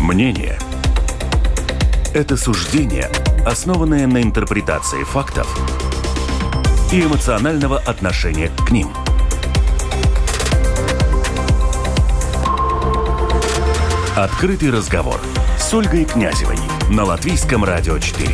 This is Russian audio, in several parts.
Мнение – это суждение, основанное на интерпретации фактов и эмоционального отношения к ним. Открытый разговор с Ольгой Князевой на Латвийском радио 4.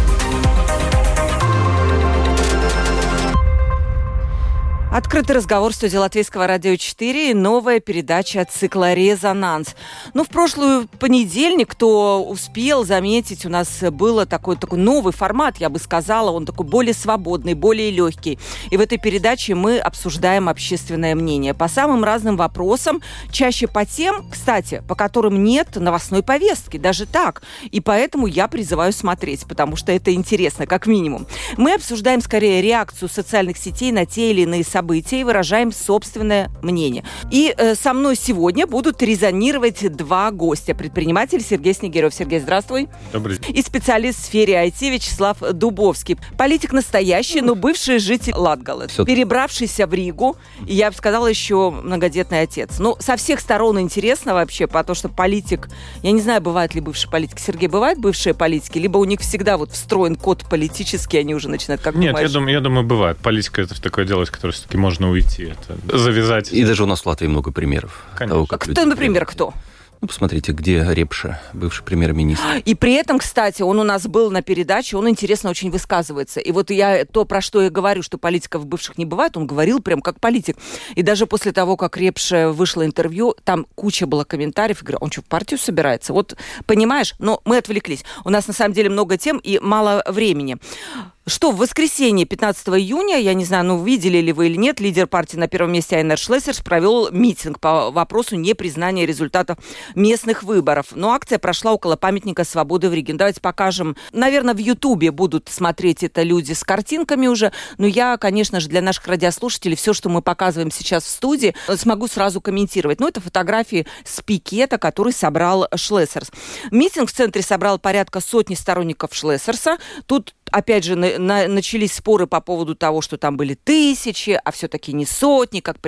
Открытый разговор в студии Латвийского радио 4 и новая передача цикла «Резонанс». В прошлый понедельник, кто успел заметить, у нас был такой новый формат, я бы сказала, он такой более свободный, более легкий. И в этой передаче мы обсуждаем общественное мнение по самым разным вопросам, чаще по тем, кстати, по которым нет новостной повестки, даже так. И поэтому я призываю смотреть, потому что это интересно, как минимум. Мы обсуждаем скорее реакцию социальных сетей на те или иные события и выражаем собственное мнение. И со мной сегодня будут резонировать два гостя. Предприниматель Сергей Снегирев. Сергей, здравствуй. Добрый день. И специалист в сфере IT Вячеслав Дубовский. Политик настоящий, но бывший житель Латгалы. Перебравшийся в Ригу. И я бы сказала, еще многодетный отец. Со всех сторон интересно вообще, потому что политик... Я не знаю, бывают ли бывшие политики. Сергей, бывают бывшие политики? Либо у них всегда встроен код политический, они уже начинают как Нет, думаешь? я думаю, бывает. Политика — это такое дело, с которым все-таки можно уйти. Это завязать. И даже у нас в Латвии много примеров. Конечно. Того, Кто, например, кто? Посмотрите, где Репша, бывший премьер-министр. И при этом, кстати, он у нас был на передаче, он интересно очень высказывается. И я про что я говорю, что политиков бывших не бывает, он говорил прям как политик. И даже после того, как Репша вышло интервью, там куча было комментариев. Я говорю, он что, в партию собирается? Понимаешь? Но мы отвлеклись. У нас на самом деле много тем и мало времени. Что, в воскресенье, 15 июня, я не знаю, видели ли вы или нет, лидер партии на первом месте Айнер Шлессерс провел митинг по вопросу непризнания результатов местных выборов. Но акция прошла около памятника свободы в Риге. Давайте покажем. Наверное, в Ютубе будут смотреть это люди с картинками уже. Но я, конечно же, для наших радиослушателей все, что мы показываем сейчас в студии, смогу сразу комментировать. Это фотографии с пикета, который собрал Шлессерс. Митинг в центре собрал порядка сотни сторонников Шлессерса. Тут опять же, начались споры по поводу того, что там были тысячи, а все-таки не сотни, как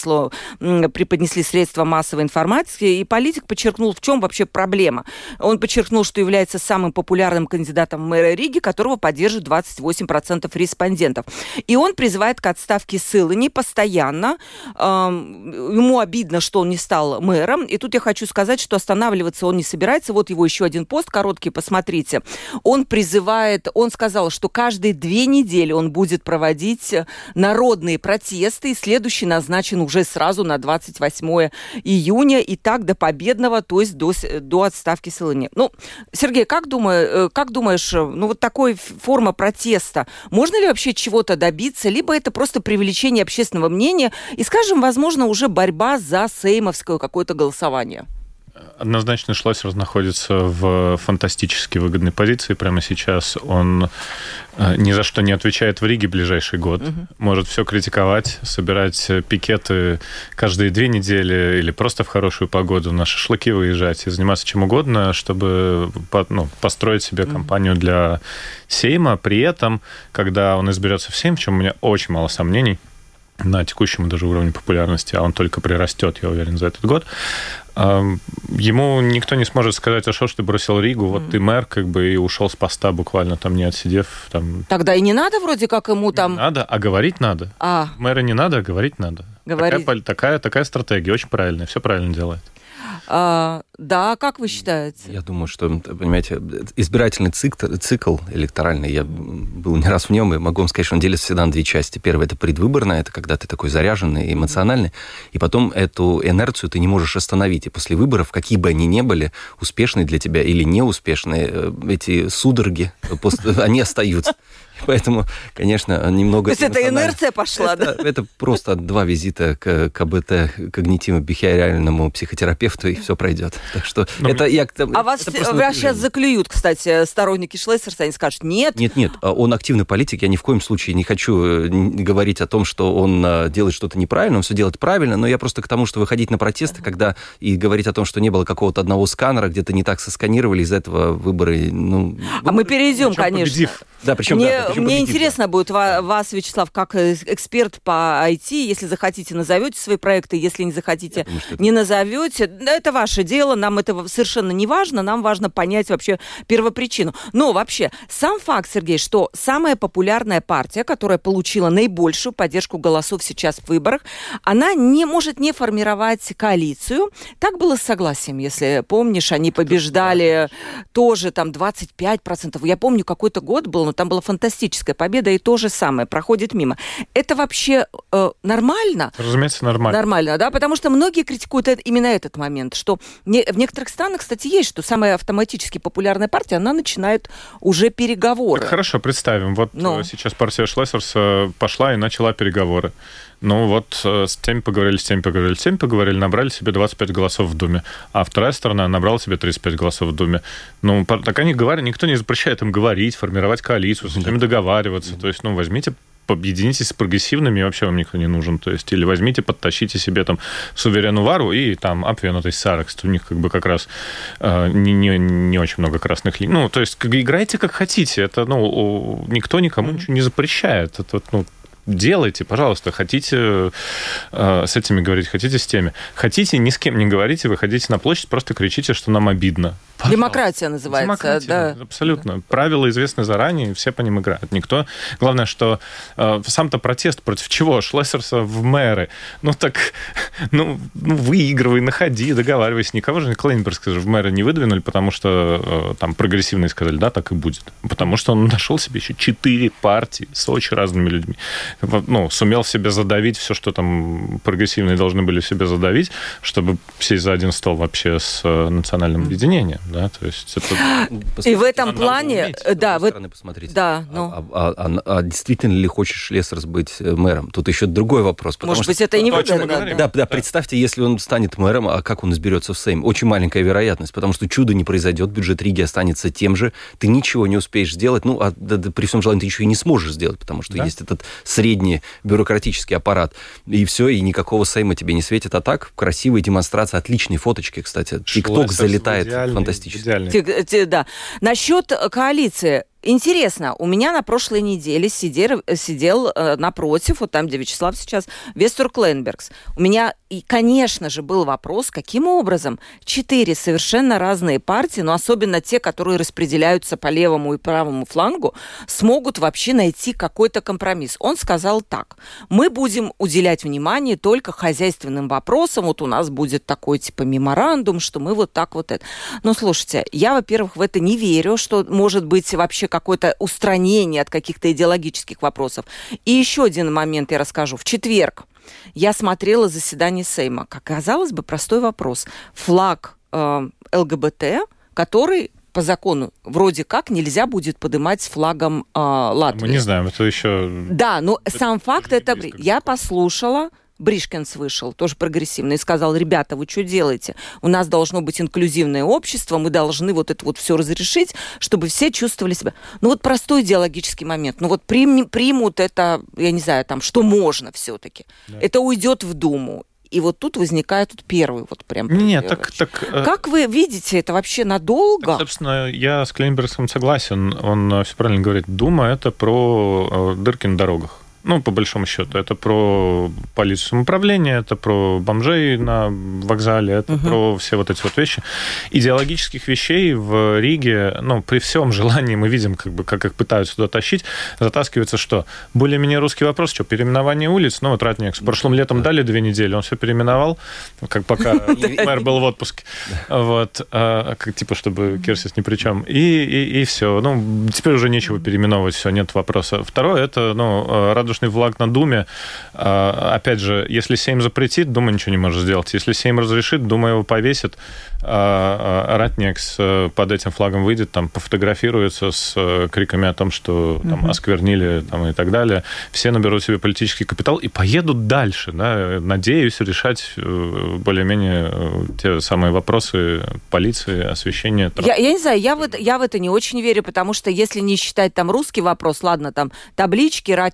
преподнесли средства массовой информации. И политик подчеркнул, в чем вообще проблема. Он подчеркнул, что является самым популярным кандидатом в мэра Риги, которого поддерживает 28% респондентов. И он призывает к отставке Сылыни постоянно. Ему обидно, что он не стал мэром. И тут я хочу сказать, что останавливаться он не собирается. Вот его еще один пост короткий, посмотрите. Он сказал, что каждые 2 недели он будет проводить народные протесты, и следующий назначен уже сразу на 28 июня, и так до победного, то есть до отставки Сылыни. Сергей, как думаешь, такой форма протеста, можно ли вообще чего-то добиться, либо это просто привлечение общественного мнения и, скажем, возможно, уже борьба за сеймовское какое-то голосование? Однозначно Шлессерс находится в фантастически выгодной позиции. Прямо сейчас он ни за что не отвечает в Риге ближайший год. Может все критиковать, собирать пикеты каждые 2 недели или просто в хорошую погоду на шашлыки выезжать и заниматься чем угодно, чтобы построить себе кампанию для Сейма. При этом, когда он изберется в Сейм, в чем у меня очень мало сомнений, на текущем даже уровне популярности, а он только прирастет, я уверен, за этот год, ему никто не сможет сказать, а что ж ты бросил Ригу, ты мэр, и ушел с поста буквально, не отсидев. Тогда и не надо вроде как ему там... Не надо, а говорить надо. Мэра не надо, а говорить надо. Такая стратегия, очень правильная, все правильно делает. Да, как вы считаете? Я думаю, что, понимаете, избирательный цикл электоральный, я был не раз в нем, и могу вам сказать, что он делится всегда на 2 части. Первое – это предвыборное, это когда ты такой заряженный, эмоциональный, и потом эту инерцию ты не можешь остановить. И после выборов, какие бы они ни были, успешные для тебя или неуспешные, эти судороги, они остаются. Поэтому, конечно, немного... То есть это инерция пошла, да? Это просто 2 визита к КБТ, когнитивно-бихевиоральному психотерапевту, и все пройдет. Так что это... вас сейчас заклюют, кстати, сторонники Шлессерса, они скажут, нет? Нет, он активный политик, я ни в коем случае не хочу говорить о том, что он делает что-то неправильно, он все делает правильно, но я просто к тому, что выходить на протесты, когда и говорить о том, что не было какого-то одного сканера, где-то не так сосканировали, из-за этого выборы... А мы перейдем, конечно. Да, причем мне интересно будет вас, Вячеслав, как эксперт по IT, если захотите, назовете свои проекты, если не захотите, не назовете. Это ваше дело, нам это совершенно не важно, нам важно понять вообще первопричину. Но вообще, сам факт, Сергей, что самая популярная партия, которая получила наибольшую поддержку голосов сейчас в выборах, она не может не формировать коалицию. Так было с Согласием, если помнишь, они побеждали тоже там 25%. Я помню, какой-то год был, но там была фантастическая победа, и то же самое проходит мимо. Это вообще нормально? Разумеется, нормально. Нормально, да, потому что многие критикуют именно этот момент, что в некоторых странах, кстати, есть, что самая автоматически популярная партия, она начинает уже переговоры. Так хорошо, представим, вот сейчас партия Шлессерса пошла и начала переговоры. Ну вот с теми поговорили, набрали себе 25 голосов в Думе, а вторая сторона набрала себе 35 голосов в Думе. Ну, так они говорят, никто не запрещает им говорить, формировать коалицию, с ними договариваться. То есть, возьмите, объединитесь с прогрессивными, и вообще вам никто не нужен. То есть, или возьмите, подтащите себе там Суверену Вару и там Апвенутый Сарекс. У них как раз не очень много красных линий. Ну, то есть, играйте как хотите. Это, никто никому ничего не запрещает. Это, делайте, пожалуйста. Хотите с этими говорить, хотите с теми. Хотите, ни с кем не говорите, выходите на площадь, просто кричите, что нам обидно. Пожалуйста. Демократия называется. Демократия, да. Абсолютно. Правила известны заранее, все по ним играют. Никто... Главное, что сам-то протест против чего? Шлессерса в мэры. Выигрывай, находи, договаривайся. Никого же Клейнберга в мэры не выдвинули, потому что там прогрессивные сказали, да, так и будет. Потому что он нашел себе еще 4 партии с очень разными людьми. Сумел себе задавить все, что там прогрессивные должны были себе задавить, чтобы сесть за один стол вообще с национальным объединением. Да, то есть это... И в этом плане... Посмотрите. Да, А действительно ли хочет Шлессерс быть мэром? Тут еще другой вопрос. Может быть, это и не выгодно. Да, представьте, если он станет мэром, а как он изберется в Сейм? Очень маленькая вероятность, потому что чудо не произойдет, бюджет Риги останется тем же, ты ничего не успеешь сделать, при всем желании ты еще и не сможешь сделать, потому что есть этот средний бюрократический аппарат, и все, и никакого Сейма тебе не светит. А так, красивые демонстрации, отличные фоточки, кстати. ТикТок залетает фантастически. Да. Насчет коалиции. Интересно, у меня на прошлой неделе сидел напротив, вот там, где Вячеслав сейчас, Вестур Клейнбергс. У меня, конечно же, был вопрос, каким образом 4 совершенно разные партии, но особенно те, которые распределяются по левому и правому флангу, смогут вообще найти какой-то компромисс. Он сказал так: мы будем уделять внимание только хозяйственным вопросам, вот у нас будет такой типа меморандум, что мы вот так вот это. Но слушайте, я, во-первых, в это не верю, что может быть вообще какое-то устранение от каких-то идеологических вопросов. И еще один момент я расскажу. В четверг я смотрела заседание Сейма. Как казалось бы, простой вопрос. Флаг ЛГБТ, который по закону вроде как нельзя будет поднимать с флагом Латвии. Мы не знаем, это еще... Да, но сам факт это... Я послушала... Бришкенс вышел, тоже прогрессивный, и сказал: ребята, вы что делаете? У нас должно быть инклюзивное общество, мы должны вот это вот все разрешить, чтобы все чувствовали себя... простой идеологический момент. Примут это, я не знаю, там, что можно все-таки. Да. Это уйдет в Думу. И вот тут возникает первый прям... Нет, Как вы видите это вообще надолго? Так, собственно, я с Клейнбергсом согласен. Он все правильно говорит. Дума — это про дырки на дорогах. По большому счету, это про полицию самоуправления, это про бомжей на вокзале, это про все вот эти вот вещи. Идеологических вещей в Риге, при всем желании мы видим, как их пытаются туда тащить, затаскивается что? Более-менее русский вопрос, что переименование улиц, Ратникс. Прошлым летом дали 2 недели, он все переименовал, пока мэр был в отпуске. Чтобы Керсис ни при чем. И все. Теперь уже нечего переименовывать, все, нет вопроса. Второе, это, радужный флаг на Думе. Опять же, если Сейм запретит, Дума ничего не может сделать. Если Сейм разрешит, Дума его повесит. Ратникс под этим флагом выйдет, там пофотографируется с криками о том, что там осквернили и так далее. Все наберут себе политический капитал и поедут дальше. Да? Надеюсь, решать более-менее те самые вопросы полиции, освещения. Я не знаю, я в это не очень верю, потому что если не считать там русский вопрос, ладно, там таблички, Ратникс действительно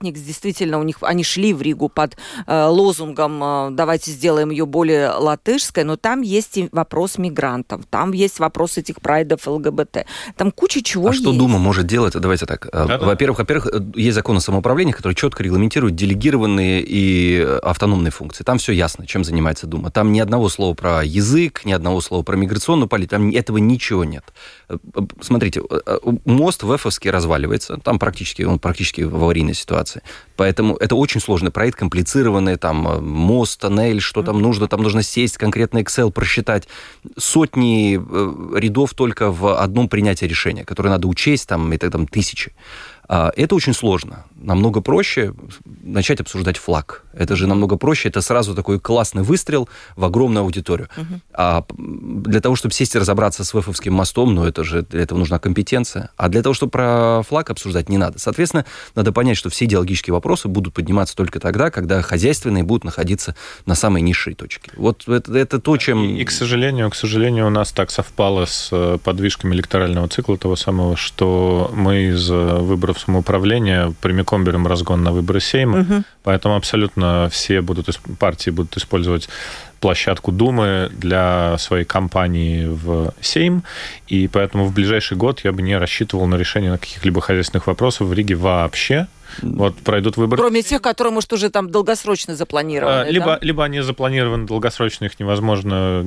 действительно, они шли в Ригу под лозунгом «давайте сделаем ее более латышской», но там есть и вопрос мигрантов, там есть вопрос этих прайдов ЛГБТ, там куча чего есть. Что Дума может делать? Давайте так. Во-первых, есть закон о самоуправлении, который четко регламентирует делегированные и автономные функции. Там все ясно, чем занимается Дума. Там ни одного слова про язык, ни одного слова про миграционную политику, там этого ничего нет. Смотрите, мост в Эфовске разваливается, он практически в аварийной ситуации. Поэтому это очень сложный проект, комплицированный, там мост, тоннель, что там нужно сесть, конкретно Excel просчитать. Сотни рядов только в одном принятии решения, которое надо учесть, там, это там тысячи. Это очень сложно. Намного проще начать обсуждать флаг. Это же намного проще. Это сразу такой классный выстрел в огромную аудиторию. А для того, чтобы сесть и разобраться с Эфовским мостом, для этого нужна компетенция. А для того, чтобы про флаг обсуждать, не надо. Соответственно, надо понять, что все идеологические вопросы будут подниматься только тогда, когда хозяйственные будут находиться на самой низшей точке. Вот это то, чем... И, к сожалению, у нас так совпало с подвижками электорального цикла того самого, что мы из выборов самоуправления прямиком берем разгон на выборы Сейма, поэтому абсолютно все партии будут использовать площадку Думы для своей кампании в Сейм, и поэтому в ближайший год я бы не рассчитывал на решение каких-либо хозяйственных вопросов в Риге вообще. Вот пройдут выборы. Кроме тех, которые, может, уже там долгосрочно запланированы. Либо они запланированы долгосрочно, их невозможно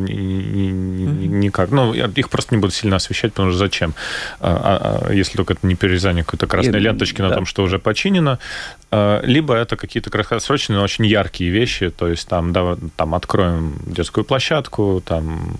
никак. Их просто не буду сильно освещать, потому что зачем? Если только это не перерезание какой-то красной ленточки на том, что уже починено. Либо это какие-то краткосрочные, но очень яркие вещи. То есть там откроем детскую площадку, там,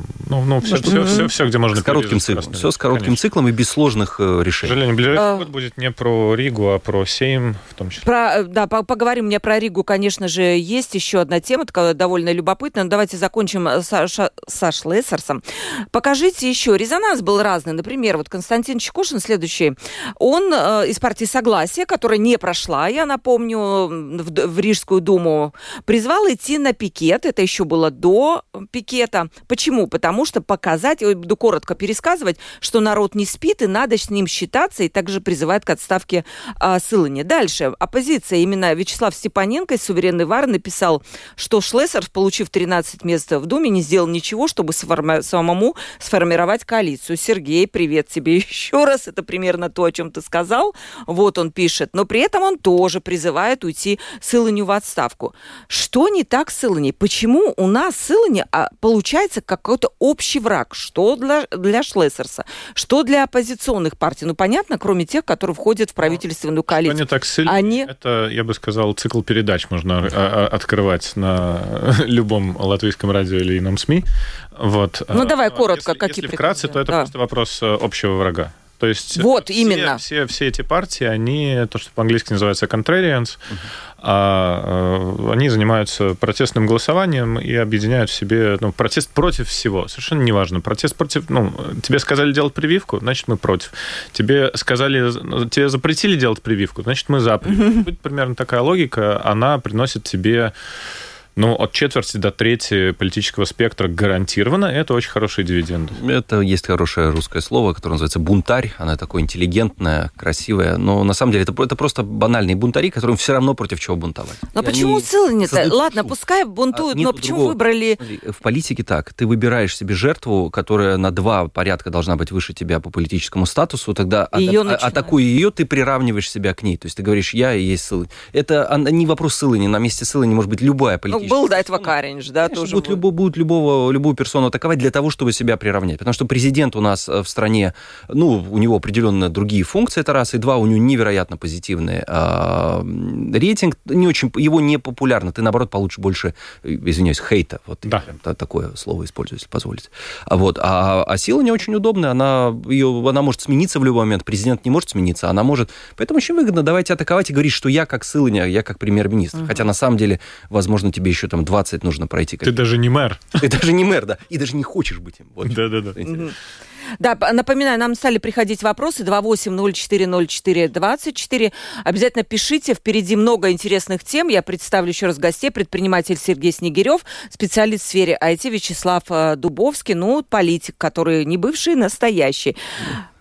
все, где можно. С коротким циклом. Все с коротким циклом и без сложных решений. К сожалению, ближайший год будет не про Ригу, а про Сейм в том числе. Поговорим мне про Ригу, конечно же, есть еще одна тема, такая довольно любопытная. Но давайте закончим со Шлессерсом. Покажите еще. Резонанс был разный. Например, вот Константин Чекушин, следующий, он из партии «Согласие», которая не прошла, я напомню, в Рижскую думу, призвал идти на пикет. Это еще было до пикета. Почему? Потому что показать, я буду коротко пересказывать, что народ не спит, и надо с ним считаться, и также призывает к отставке Сылыни. Дальше. Оппозиция, именно Вячеслав Степаненко из «Суверенной Вары» написал, что Шлессерс, получив 13 мест в Думе, не сделал ничего, чтобы самому сформировать коалицию. Сергей, привет тебе еще раз. Это примерно то, о чем ты сказал. Вот он пишет. Но при этом он тоже призывает уйти Сылыню в отставку. Что не так с Сылыней? Почему у нас Сылыни получается какой-то общий враг? Что для Шлессерса? Что для оппозиционных партий? Понятно, кроме тех, которые входят в правительственную коалицию. Что не так с Сыльни? Это, я бы сказал, цикл передач можно открывать на любом латвийском радио или ином СМИ. Вот. Давай коротко. Если вкратце, то это просто вопрос общего врага. То есть именно. Все эти партии, они, то, что по-английски называется contrarians, они занимаются протестным голосованием и объединяют в себе протест против всего. Совершенно неважно. Протест против... тебе сказали делать прививку, значит, мы против. Тебе запретили делать прививку, значит, мы за прививку. Будет примерно такая логика. Она приносит тебе... от четверти до трети политического спектра гарантированно. Это очень хорошие дивиденды. Это есть хорошее русское слово, которое называется бунтарь. Она такое интеллигентное, красивое. Но на самом деле это просто банальные бунтари, которым все равно против чего бунтовать. Но почему Сылыни-то? Ладно, пускай бунтуют, но почему выбрали... В политике так. Ты выбираешь себе жертву, которая на 2 порядка должна быть выше тебя по политическому статусу, тогда атакуя ее, ты приравниваешь себя к ней. То есть ты говоришь, я и есть Сылыни. Это не вопрос Сылыни. На месте Сылыни может быть любая политическая... Был до этого Каринч, да? Тоже будут любую персону атаковать для того, чтобы себя приравнять. Потому что президент у нас в стране, у него определенно другие функции, это раз, и 2, у него невероятно позитивный рейтинг, его не популярно, ты, наоборот, получишь больше, извиняюсь, хейта. Вот да. Такое слово использую, если позволите. А сила не очень удобная, она может смениться в любой момент, президент не может смениться, она может. Поэтому очень выгодно давайте атаковать и говорить, что я как Сылыня, я как премьер-министр. Хотя на самом деле, возможно, тебе еще 20 нужно пройти. Ты даже не мэр. Ты даже не мэр, да. И даже не хочешь быть им. Вот. Да. Да, напоминаю, нам стали приходить вопросы 28040424. Обязательно пишите, впереди много интересных тем. Я представлю еще раз гостей. Предприниматель Сергей Снегирев, специалист в сфере IT Вячеслав Дубовский, политик, который не бывший, настоящий.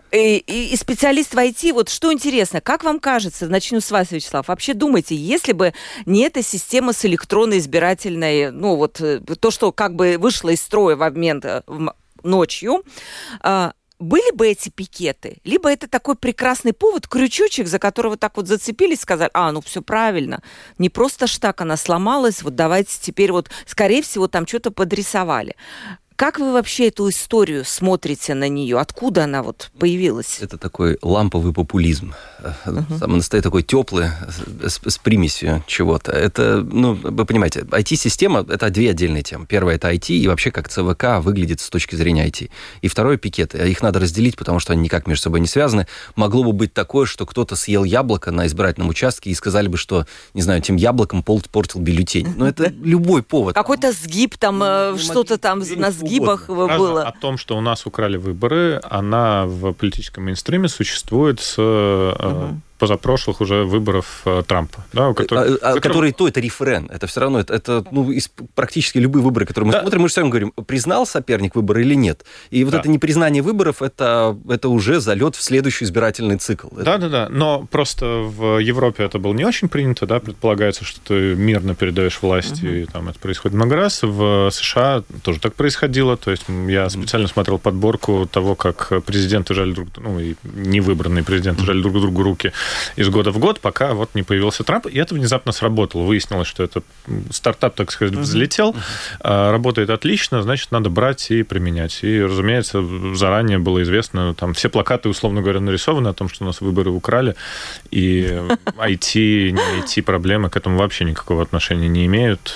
И специалист в IT, вот что интересно, как вам кажется, начну с вас, Вячеслав, вообще думаете, если бы не эта система с электронной избирательной, ну вот то, что как бы вышло из строя в обмен ночью, были бы эти пикеты? Либо это такой прекрасный повод, крючочек, за которого так вот зацепились, сказали, ну все правильно, не просто ж так она сломалась, вот давайте теперь вот, скорее всего, там что-то подрисовали. Как вы вообще эту историю смотрите на нее? Откуда она вот появилась? Это такой ламповый популизм. Он стоит такой теплый, с примесью чего-то. Это, вы понимаете, IT-система – это две отдельные темы. Первая – это IT, и вообще как ЦВК выглядит с точки зрения IT. И второе – пикеты. Их надо разделить, потому что они никак между собой не связаны. Могло бы быть такое, что кто-то съел яблоко на избирательном участке и сказали бы, что, не знаю, тем яблоком портил бюллетень. Но это любой повод. Какой-то сгиб там, что-то там на сгибах было. О том, что у нас украли выборы, она в политическом мейнстриме существует с позапрошлых уже выборов Трампа. Да, которые это референ. Это все равно, это практически любые выборы, которые мы смотрим, мы же все равно говорим, признал соперник выборы или нет. И вот это непризнание выборов, это уже залет в следующий избирательный цикл. Да. Но просто в Европе это было не очень принято, да, предполагается, что ты мирно передаешь власть, и там это происходит много раз. В США тоже так происходило. То есть я специально смотрел подборку того, как президенты жали друг другу, и невыбранные президенты жали друг другу руки из года в год, пока вот не появился Трамп, и это внезапно сработало. Выяснилось, что это стартап, так сказать, взлетел, работает отлично, значит, надо брать и применять. И, разумеется, заранее было известно, там все плакаты, условно говоря, нарисованы о том, что у нас выборы украли, и IT, не IT проблемы к этому вообще никакого отношения не имеют.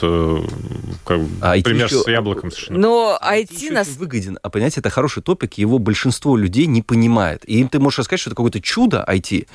Пример с яблоком совершенно. Но IT нас... выгоден. А понимаете, это хороший топик, его большинство людей не понимает. И им ты можешь рассказать, что это какое-то чудо IT,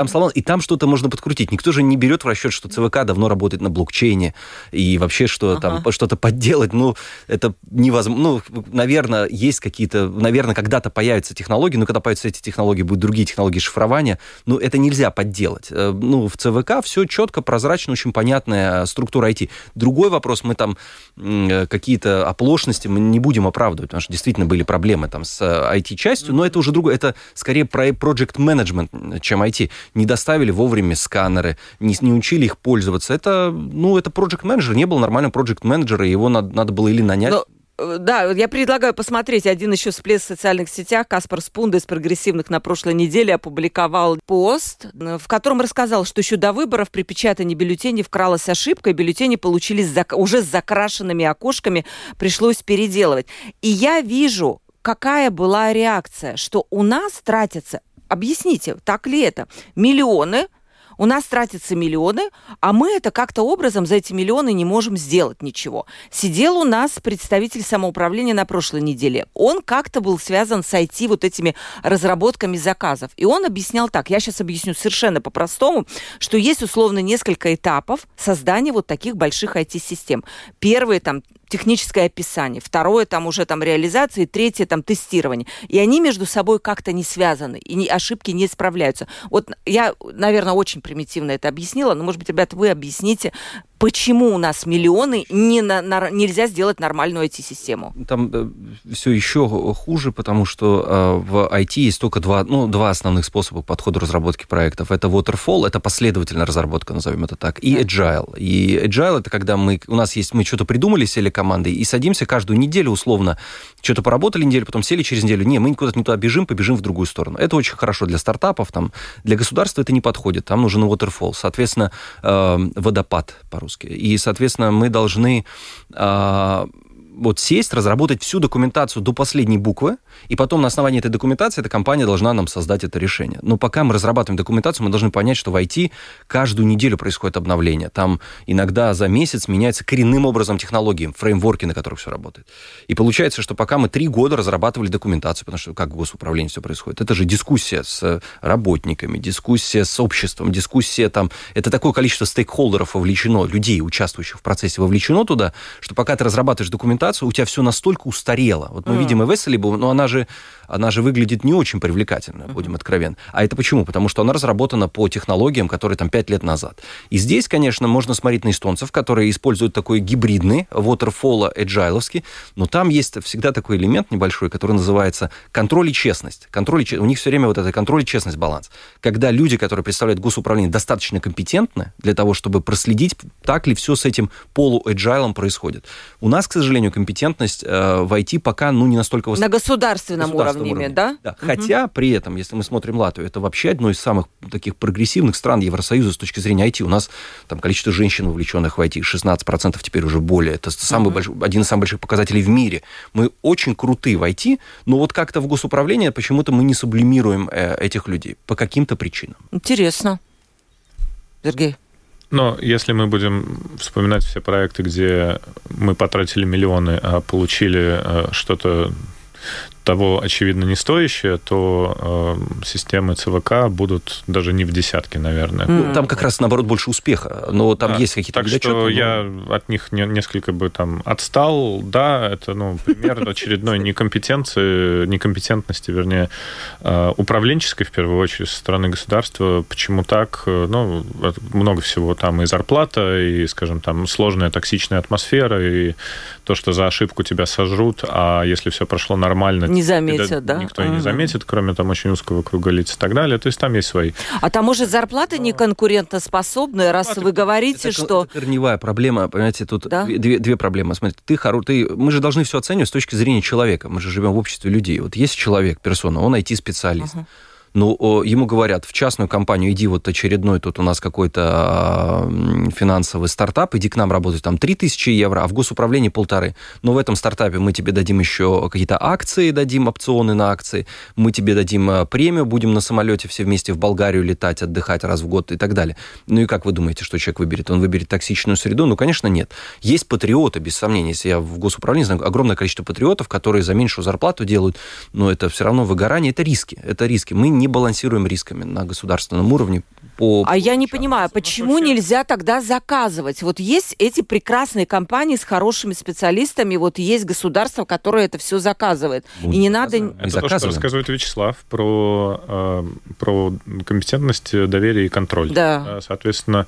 и там что-то можно подкрутить. Никто же не берет в расчет, что ЦВК давно работает на блокчейне, и вообще, что там что-то подделать, это невозможно. Наверное, есть какие-то... Наверное, когда-то появятся технологии, но когда появятся эти технологии, будут другие технологии шифрования, это нельзя подделать. В ЦВК все четко, прозрачно, очень понятная структура IT. Другой вопрос, мы там какие-то оплошности мы не будем оправдывать, потому что действительно были проблемы там с IT-частью, но это уже другое. Это скорее project management, чем IT. Не доставили вовремя сканеры, не учили их пользоваться. Это project менеджер, не было нормального project менеджера, его надо было или нанять. Да, я предлагаю посмотреть один еще всплеск в социальных сетях. Каспар Спунда из «Прогрессивных» на прошлой неделе опубликовал пост, в котором рассказал, что еще до выборов при печатании бюллетеней вкралась ошибка, и бюллетени получились уже с закрашенными окошками, пришлось переделывать. И я вижу, какая была реакция, что у нас тратятся, объясните, так ли это, миллионы, у нас тратятся миллионы, а мы это как-то образом за эти миллионы не можем сделать ничего. Сидел у нас представитель самоуправления на прошлой неделе. Он как-то был связан с IT, вот этими разработками заказов. И он объяснял так, я сейчас объясню совершенно по-простому, что есть условно несколько этапов создания вот таких больших IT-систем. Первый там техническое описание, второе там уже там реализация, и третье там тестирование. И они между собой как-то не связаны, и ошибки не справляются. Вот я, наверное, очень примитивно это объяснила, но, может быть, ребята, вы объясните, почему у нас миллионы нельзя сделать нормальную IT-систему? Там все еще хуже, потому что в IT есть только два основных способа подхода разработки проектов. Это waterfall, это последовательная разработка, назовем это так, и agile. И agile — это когда мы что-то придумали, сели командой, и садимся каждую неделю, условно, что-то поработали неделю, потом сели через неделю, мы куда-то не туда побежим в другую сторону. Это очень хорошо для стартапов, для государства это не подходит, там нужен waterfall, соответственно, водопад по-русски. И, соответственно, мы должны сесть, разработать всю документацию до последней буквы, и потом на основании этой документации эта компания должна нам создать это решение. Но пока мы разрабатываем документацию, мы должны понять, что в IT каждую неделю происходит обновление. Там иногда за месяц меняются коренным образом технологии, фреймворки, на которых все работает. И получается, что пока мы 3 года разрабатывали документацию, потому что как в госуправлении все происходит, это же дискуссия с работниками, дискуссия с обществом, дискуссия это такое количество стейкхолдеров вовлечено, людей, участвующих в процессе, вовлечено туда, что пока ты разрабатываешь документацию, ситуацию, у тебя все настолько устарело. Вот мы видим и Веселибу, но она же выглядит не очень привлекательно, будем откровенны. А это почему? Потому что она разработана по технологиям, которые там 5 лет назад. И здесь, конечно, можно смотреть на эстонцев, которые используют такой гибридный, waterfall agile-овский, но там есть всегда такой элемент небольшой, который называется контроль и честность. У них все время вот это контроль и честность, баланс. Когда люди, которые представляют госуправление, достаточно компетентны для того, чтобы проследить, так ли все с этим полу-agile происходит. У нас, к сожалению, компетентность в IT пока не настолько высока. На государственном уровне. Да? Да. Хотя при этом, если мы смотрим Латвию, это вообще одно из самых таких прогрессивных стран Евросоюза с точки зрения IT. У нас там количество женщин, вовлеченных в IT, 16% теперь уже более. Это один из самых больших показателей в мире. Мы очень крутые в IT, но вот как-то в госуправлении почему-то мы не сублимируем этих людей по каким-то причинам. Интересно. Сергей? Но если мы будем вспоминать все проекты, где мы потратили миллионы, а получили что-то того, очевидно, не стоящее, то системы ЦВК будут даже не в десятке, наверное. Там как раз, наоборот, больше успеха, но там есть какие-то недочеты. Так что я от них несколько бы там отстал. Да, это, пример очередной некомпетентности, вернее, управленческой, в первую очередь, со стороны государства. Почему так? Много всего там и зарплата, и, скажем, там сложная токсичная атмосфера, и то, что за ошибку тебя сожрут, а если все прошло нормально, не заметят, да? Никто и не заметит, кроме там очень узкого круга лиц и так далее. То есть там есть свои. А там, может, зарплаты не конкурентоспособные, раз вы говорите, что... Это корневая проблема, понимаете, тут две проблемы. Смотрите, мы же должны все оценивать с точки зрения человека. Мы же живем в обществе людей. Вот есть человек, персона, он IT-специалист. Но ему говорят, в частную компанию иди, вот очередной тут у нас какой-то финансовый стартап, иди к нам работать, там 3000 евро, а в госуправлении 1500. Но в этом стартапе мы тебе дадим еще какие-то акции, дадим опционы на акции, мы тебе дадим премию, будем на самолете все вместе в Болгарию летать, отдыхать раз в год и так далее. Ну и как вы думаете, что человек выберет? Он выберет токсичную среду? Ну, конечно, нет. Есть патриоты, без сомнения. Если я в госуправлении знаю огромное количество патриотов, которые за меньшую зарплату делают, но это все равно выгорание, это риски. Мы не балансируем рисками на государственном уровне. Я не понимаю, почему нельзя тогда заказывать? Вот есть эти прекрасные компании с хорошими специалистами, вот есть государство, которое это все заказывает. И не надо... Это то, что рассказывает Вячеслав про компетентность, доверие и контроль. Да. Соответственно,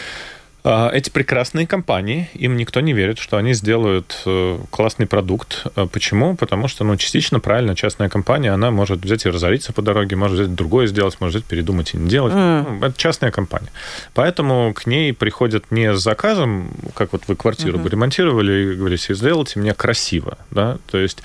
эти прекрасные компании, им никто не верит, что они сделают классный продукт. Почему? Потому что, частично правильно, частная компания, она может взять и разориться по дороге, может взять другое сделать, может взять передумать и не делать. Это частная компания. Поэтому к ней приходят не с заказом, как вот вы квартиру бы ремонтировали и говорите, сделайте мне красиво. Да? То есть...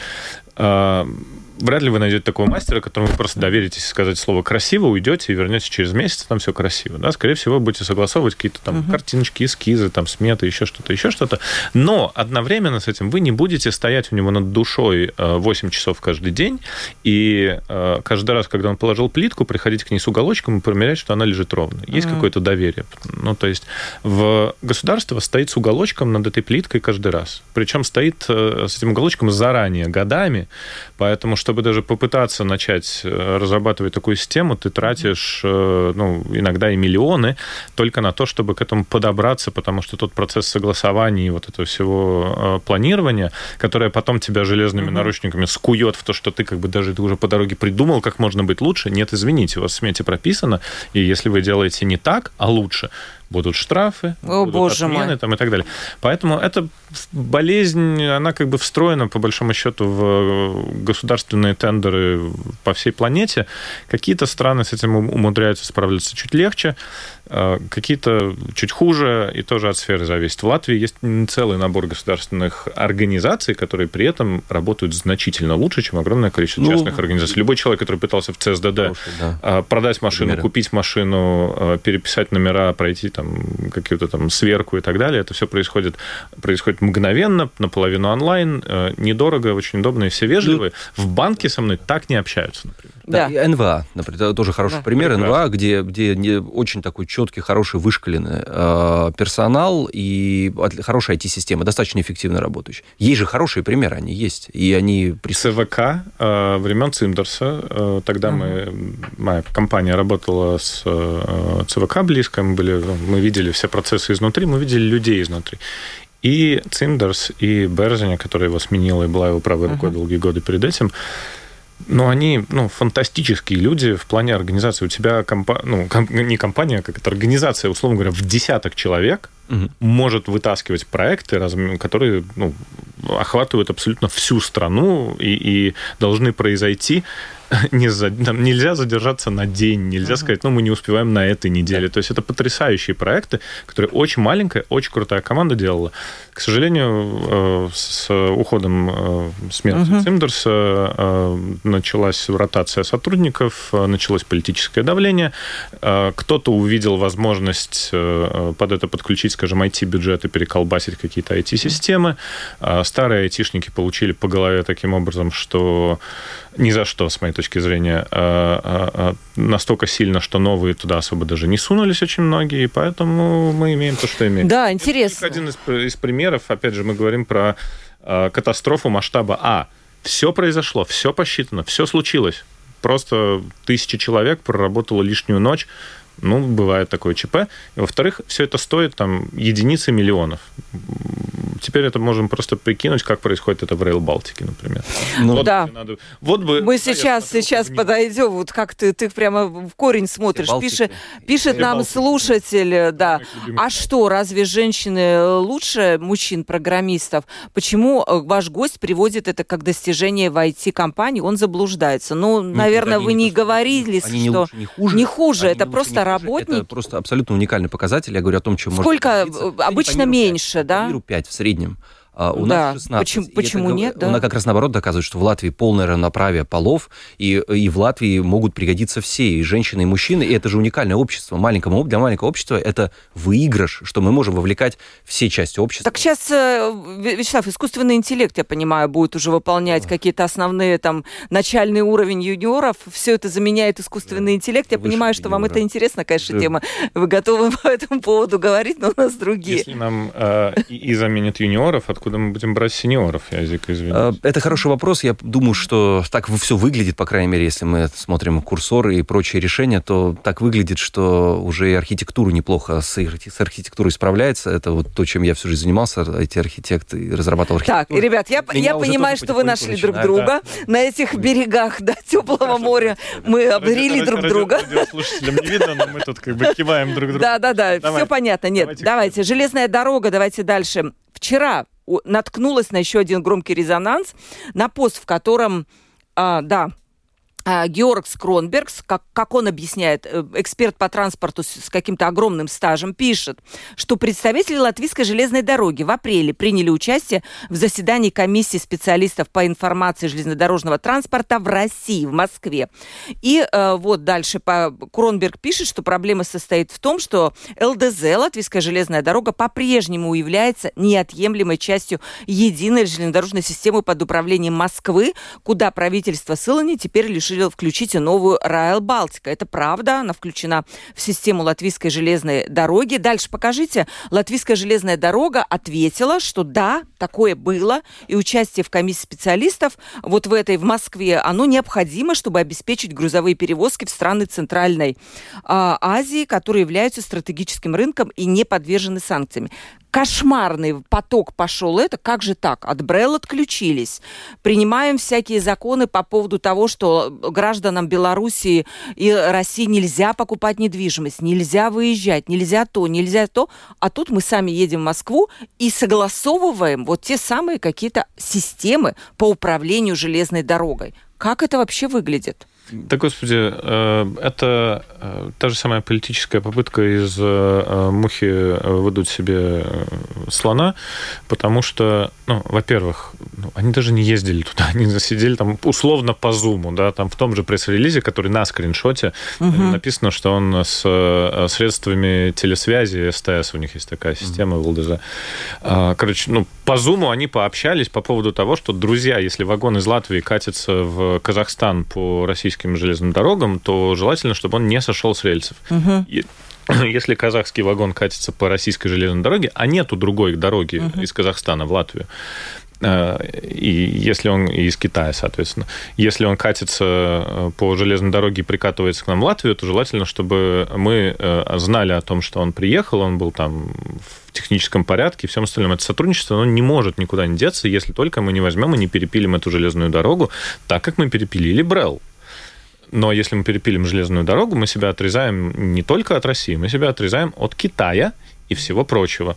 Вряд ли вы найдете такого мастера, которому вы просто доверитесь сказать слово «красиво», уйдете и вернетесь через месяц, там все красиво. Да? Скорее всего, будете согласовывать какие-то там картиночки, эскизы, там, сметы, еще что-то. Но одновременно с этим вы не будете стоять у него над душой 8 часов каждый день, и каждый раз, когда он положил плитку, приходить к ней с уголочком и проверять, что она лежит ровно. Есть какое-то доверие. То есть государство стоит с уголочком над этой плиткой каждый раз. Причем стоит с этим уголочком заранее, годами, поэтому чтобы даже попытаться начать разрабатывать такую систему, ты тратишь, иногда и миллионы только на то, чтобы к этому подобраться, потому что тот процесс согласования и вот этого всего планирования, которое потом тебя железными наручниками скует в то, что ты даже ты уже по дороге придумал, как можно быть лучше. Нет, извините, у вас в смете прописано, и если вы делаете не так, а лучше, будут штрафы, будут отмены там, и так далее. Поэтому эта болезнь, она встроена, по большому счету, в государственные тендеры по всей планете. Какие-то страны с этим умудряются справляться чуть легче, какие-то чуть хуже, и тоже от сферы зависит. В Латвии есть целый набор государственных организаций, которые при этом работают значительно лучше, чем огромное количество частных организаций. Любой человек, который пытался в ЦСДД продать машину, купить машину, переписать номера, пройти какую-то сверку и так далее, это все происходит мгновенно, наполовину онлайн, недорого, очень удобно, и все вежливые. В банке со мной так не общаются, например. Да, и НВА, например, это тоже хороший пример. НВА, где очень такой четкий, хороший, вышкаленный персонал и хорошая IT-система, достаточно эффективно работающая. Есть же хорошие примеры, они есть. И они... ЦВК времен Цимдерса, тогда моя компания работала с ЦВК близко, мы видели все процессы изнутри, мы видели людей изнутри. И Циндерс, и Берзиня, которая его сменила и была его правой рукой долгие годы перед этим, но они, фантастические люди в плане организации. У тебя не компания, как это организация, условно говоря, в десяток человек может вытаскивать проекты, которые охватывают абсолютно всю страну и должны произойти. Нельзя задержаться на день, нельзя сказать, мы не успеваем на этой неделе. То есть это потрясающие проекты, которые очень маленькая, очень крутая команда делала. К сожалению, с уходом смерти Циндерса началась ротация сотрудников, началось политическое давление. Кто-то увидел возможность под это подключить, скажем, IT-бюджет и переколбасить какие-то IT-системы. Старые айтишники получили по голове таким образом, что ни за что, с моей точки зрения, настолько сильно, что новые туда особо даже не сунулись очень многие, и поэтому мы имеем то, что имеем. Да, интересно. Это один из примеров, опять же, мы говорим про катастрофу масштаба все произошло, все посчитано, все случилось. Просто 1000 человек проработало лишнюю ночь. Бывает такое ЧП. И, во-вторых, все это стоит единицы миллионов. Теперь это можем просто прикинуть, как происходит это в Rail Балтике, например. Мы сейчас подойдем, вот как ты прямо в корень смотришь. Пишет нам слушатель, да. А что, разве женщины лучше мужчин-программистов? Почему ваш гость приводит это как достижение в IT-компании? Он заблуждается. Наверное, вы не говорили, что не хуже. Это просто работник. Это просто абсолютно уникальный показатель. Я говорю о том, чем сколько обычно меньше, да? По миру 5 в среднем. У нас 16. Почему нет? Да? Она как раз наоборот доказывает, что в Латвии полное равноправие полов, и в Латвии могут пригодиться все, и женщины, и мужчины, и это же уникальное общество. Для маленького общества это выигрыш, что мы можем вовлекать все части общества. Так сейчас, Вячеслав, искусственный интеллект, я понимаю, будет уже выполнять какие-то основные начальный уровень юниоров, все это заменяет искусственный интеллект. Я понимаю, что вам это интересно, конечно, тема. Вы готовы по этому поводу говорить, но у нас другие. Если нам и заменят юниоров, откуда мы будем брать сеньоров, извините? Это хороший вопрос. Я думаю, что так все выглядит, по крайней мере, если мы смотрим курсоры и прочие решения, то так выглядит, что уже и архитектура неплохо с архитектурой справляется. Это вот то, чем я всю жизнь занимался, IT-архитект, и разрабатывал архитектуру. Так, ребят, я понимаю, что вы нашли друг друга на этих берегах Теплого моря. Мы обрели друг друга. Радиослушателям не видно, но мы тут киваем друг другу. Да, все понятно. Нет, давайте. Железная дорога, давайте дальше. Вчера наткнулась на еще один громкий резонанс, на пост, в котором, Георгс Кронбергс, как он объясняет, эксперт по транспорту с каким-то огромным стажем, пишет, что представители Латвийской железной дороги в апреле приняли участие в заседании комиссии специалистов по информации железнодорожного транспорта в России, в Москве. И вот дальше Кронберг пишет, что проблема состоит в том, что ЛДЗ, Латвийская железная дорога, по-прежнему является неотъемлемой частью единой железнодорожной системы под управлением Москвы, куда правительство Силани теперь лишило включить и новую Rail Балтика. Это правда, она включена в систему Латвийской железной дороги. Дальше покажите. Латвийская железная дорога ответила, что да, такое было, и участие в комиссии специалистов вот в Москве, оно необходимо, чтобы обеспечить грузовые перевозки в страны Центральной Азии, которые являются стратегическим рынком и не подвержены санкциями. Кошмарный поток пошел как же так? От БРЭЛ отключились. Принимаем всякие законы по поводу того, что гражданам Белоруссии и России нельзя покупать недвижимость, нельзя выезжать, нельзя то. А тут мы сами едем в Москву и согласовываем вот те самые какие-то системы по управлению железной дорогой. Как это вообще выглядит? Да, господи, это та же самая политическая попытка из мухи выдуть себе слона, потому что, во-первых, они даже не ездили туда, они сидели там условно по зуму, да, там в том же пресс-релизе, который на скриншоте написано, что он с средствами телесвязи, СТС, у них есть такая система в ЛДЗ. Короче, по зуму они пообщались по поводу того, что, друзья, если вагон из Латвии катится в Казахстан по российским железным дорогам, то желательно, чтобы он не сошел с рельсов. Если казахский вагон катится по российской железной дороге, а нету другой дороги из Казахстана в Латвию, и если он из Китая, соответственно, если он катится по железной дороге и прикатывается к нам в Латвию, то желательно, чтобы мы знали о том, что он приехал, он был там в техническом порядке и всем остальном. Это сотрудничество, оно не может никуда не деться, если только мы не возьмем и не перепилим эту железную дорогу так, как мы перепилили Брел. Но если мы перепилим железную дорогу, мы себя отрезаем не только от России, мы себя отрезаем от Китая и всего прочего.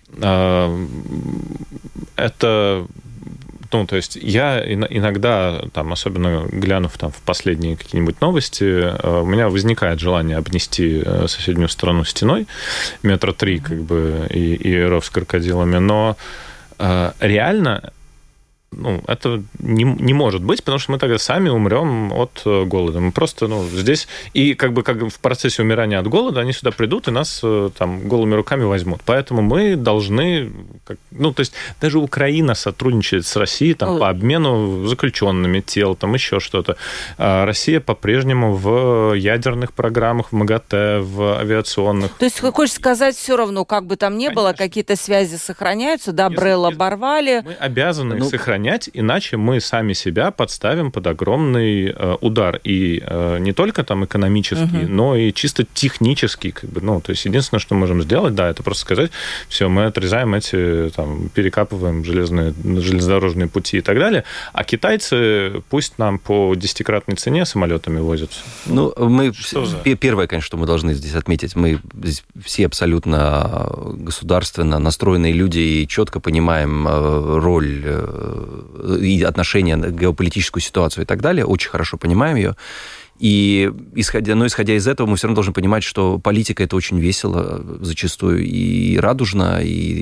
Это... Ну, то есть я иногда, там, особенно глянув там, в последние какие-нибудь новости, у меня возникает желание обнести соседнюю страну стеной, 3 метра, как бы, и ров с крокодилами, но реально... Ну, это не может быть, потому что мы тогда сами умрем от голода. Мы просто, здесь... И как в процессе умирания от голода они сюда придут и нас там голыми руками возьмут. Поэтому мы должны... то есть даже Украина сотрудничает с Россией там, по обмену заключенными тел, там еще что-то. А Россия по-прежнему в ядерных программах, в МАГАТЭ, в авиационных... То есть, хочешь сказать, все равно, как бы там ни было, какие-то связи сохраняются, да, Брел оборвали. Мы обязаны сохранять, иначе мы сами себя подставим под огромный удар. И не только там экономический, но и чисто технический. То есть единственное, что мы можем сделать, да, это просто сказать, все, мы отрезаем эти, там, перекапываем железнодорожные пути и так далее, а китайцы пусть нам по 10-кратной цене самолетами возятся. Первое, конечно, что мы должны здесь отметить, мы здесь все абсолютно государственно настроенные люди и четко понимаем роль и отношение к геополитическую ситуацию и так далее, очень хорошо понимаем ее. И исходя из этого, мы все равно должны понимать, что политика – это очень весело зачастую, и радужно,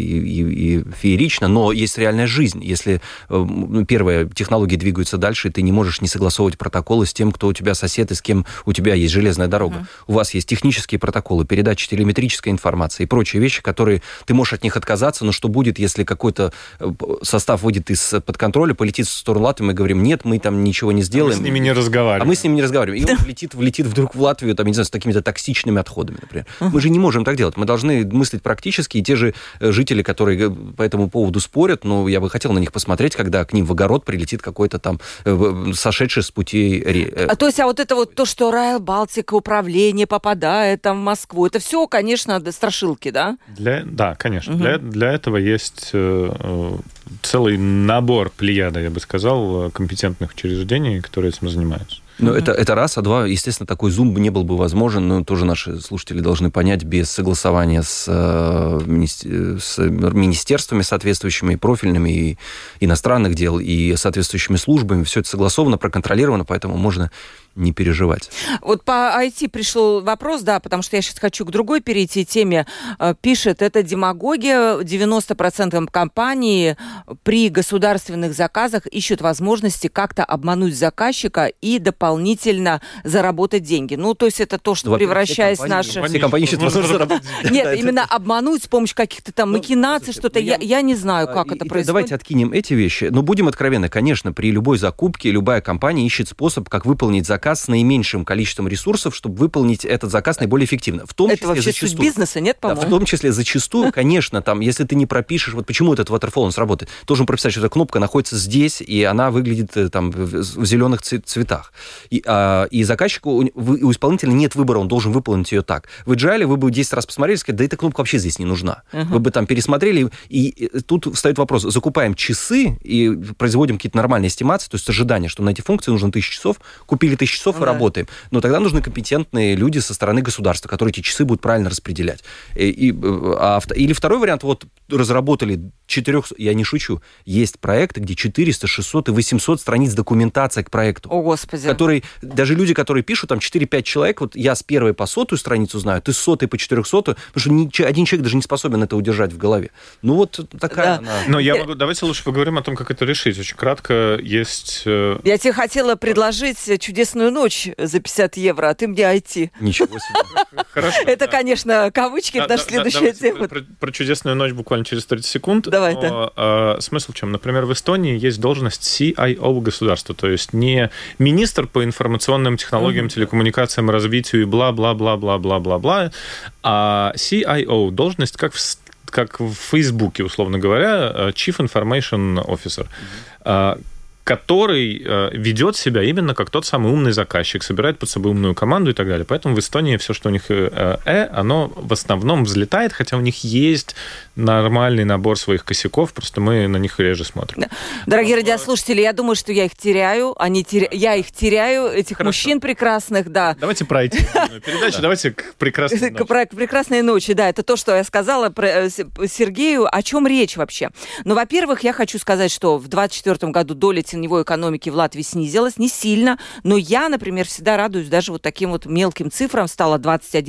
и феерично, но есть реальная жизнь. Если, первое, технологии двигаются дальше, и ты не можешь не согласовывать протоколы с тем, кто у тебя сосед и с кем у тебя есть железная дорога. У вас есть технические протоколы, передача телеметрической информации и прочие вещи, которые ты можешь от них отказаться, но что будет, если какой-то состав выйдет из-под контроля, полетит в сторону Латвии, мы говорим, нет, мы там ничего не сделаем. Мы с ними не разговариваем. Он влетит вдруг в Латвию, там, не знаю, с какими-то токсичными отходами, например. Мы же не можем так делать. Мы должны мыслить практически, и те же жители, которые по этому поводу спорят, я бы хотел на них посмотреть, когда к ним в огород прилетит какой-то там сошедший с пути... То есть, это вот то, что Райл Балтика, управление попадает там в Москву, это все, конечно, страшилки, да? Да, конечно. Для этого есть целый набор, плеяда, я бы сказал, компетентных учреждений, которые этим занимаются. Это раз, а два, естественно, такой зум не был бы возможен, но тоже наши слушатели должны понять, без согласования с министерствами соответствующими, и профильными, и иностранных дел, и соответствующими службами. Все это согласовано, проконтролировано, поэтому можно не переживать. Вот по IT пришел вопрос, да, потому что я сейчас хочу к другой перейти теме. Пишет, это демагогия. 90% компаний при государственных заказах ищут возможности как-то обмануть заказчика и дополнительно заработать деньги. То есть это то, что превращаясь в наши... Все компании ищут возможность заработать деньги. Нет, именно обмануть с помощью каких-то там махинаций, что-то. Я не знаю, как это происходит. Давайте откинем эти вещи. Но будем откровенны. Конечно, при любой закупке любая компания ищет способ, как выполнить заказ с наименьшим количеством ресурсов, чтобы выполнить этот заказ наиболее эффективно. В том это вообще суть бизнеса, нет, по-моему? Да, в том числе зачастую, конечно, там, если ты не пропишешь, вот почему этот waterfall он сработает, должен прописать, что эта кнопка находится здесь, и она выглядит там в зеленых цветах. И заказчику, у исполнителя нет выбора, он должен выполнить ее так. В Agile вы бы 10 раз посмотрели и сказали, да эта кнопка вообще здесь не нужна. Вы бы там пересмотрели, и тут встает вопрос, закупаем часы и производим какие-то нормальные эстимации, то есть ожидание, что на эти функции нужно 1000 часов, купили 1000 часов и работаем. Но тогда нужны компетентные люди со стороны государства, которые эти часы будут правильно распределять. Или второй вариант, разработали 400, я не шучу, есть проекты, где 400, 600 и 800 страниц документации к проекту. О, Господи. Которые, даже люди, которые пишут, там 4-5 человек, я с первой по 100-ю страницу знаю, ты с 100-й по 400-ю, потому что один человек даже не способен это удержать в голове. Такая она. Но давайте лучше поговорим о том, как это решить. Очень кратко есть... Я тебе хотела предложить чудесную ночь за 50 евро, а ты мне IT. Ничего себе. Хорошо. Это, конечно, кавычки, наша следующая тема. Про чудесную ночь буквально через 30 секунд. Давай, смысл в чем? Например, в Эстонии есть должность CIO государства, то есть не министр по информационным технологиям, телекоммуникациям, развитию и бла-бла-бла-бла-бла-бла-бла, а CIO, должность как в как в Фейсбуке, условно говоря, Chief Information Officer, который ведет себя именно как тот самый умный заказчик, собирает под собой умную команду и так далее. Поэтому в Эстонии все, что у них оно в основном взлетает, хотя у них есть нормальный набор своих косяков, просто мы на них реже смотрим. Дорогие радиослушатели, я думаю, что я их теряю, я их теряю, этих мужчин прекрасных, да. Давайте пройти передачу, давайте к прекрасной ночи. К прекрасной ночи, да, это то, что я сказала про Сергею. О чем речь вообще? Ну, во-первых, я хочу сказать, что в 2024 году доля теневой экономики в Латвии снизилась, не сильно, но я, например, всегда радуюсь даже вот таким вот мелким цифрам. Стало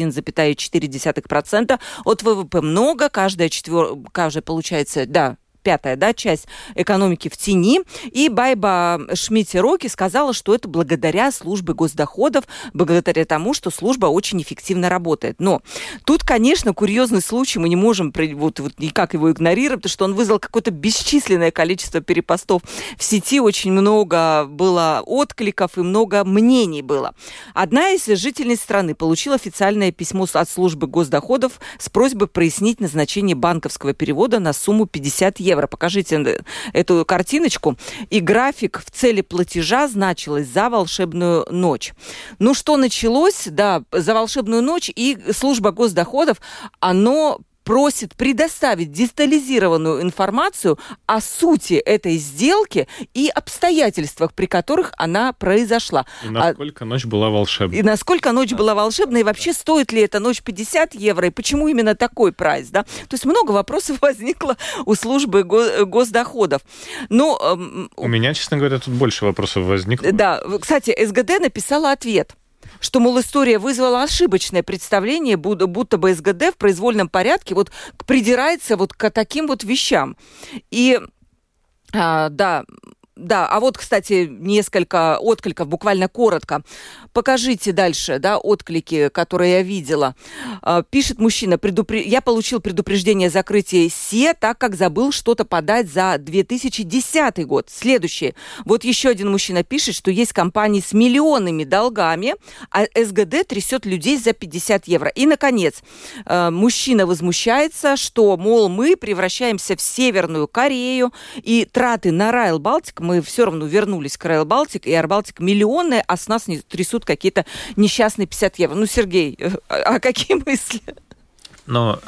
21,4% от ВВП. Много, каждая получается, да, пятая, да, часть экономики в тени. И Байба Шмидте-Роки сказала, что это благодаря службе госдоходов, благодаря тому, что служба очень эффективно работает. Но тут, конечно, курьезный случай, мы не можем вот никак его игнорировать, потому что он вызвал какое-то бесчисленное количество перепостов в сети, очень много было откликов и много мнений было. Одна из жительниц страны получила официальное письмо от службы госдоходов с просьбой прояснить назначение банковского перевода на сумму 50 евро. Покажите эту картиночку. И график в цели платежа значилось за волшебную ночь. Ну, что началось? Да, за волшебную ночь, и служба госдоходов, оно просит предоставить детализированную информацию о сути этой сделки и обстоятельствах, при которых она произошла. И насколько ночь была волшебной. И насколько ночь была волшебной, и вообще стоит ли эта ночь 50 евро, и почему именно такой прайс, да? То есть много вопросов возникло у службы госдоходов. Но, у меня, честно говоря, тут больше вопросов возникло. Да, кстати, СГД написала ответ, что, мол, история вызвала ошибочное представление, будто бы СГД в произвольном порядке вот придирается вот к таким вот вещам. И, да, а вот, кстати, несколько откликов, буквально коротко. Покажите дальше, да, отклики, которые я видела. Пишет мужчина: я получил предупреждение о закрытии СЕ, так как забыл что-то подать за 2010 год. Следующее. Вот еще один мужчина пишет, что есть компании с миллионными долгами, а СГД трясет людей за 50 евро. И, наконец, мужчина возмущается, что, мол, мы превращаемся в Северную Корею, и траты на Rail Baltic, мы все равно вернулись к Rail Baltic, и Air Baltic миллионные, а с нас не трясут какие-то несчастные 50 евро. Ну, Сергей, а какие мысли? Но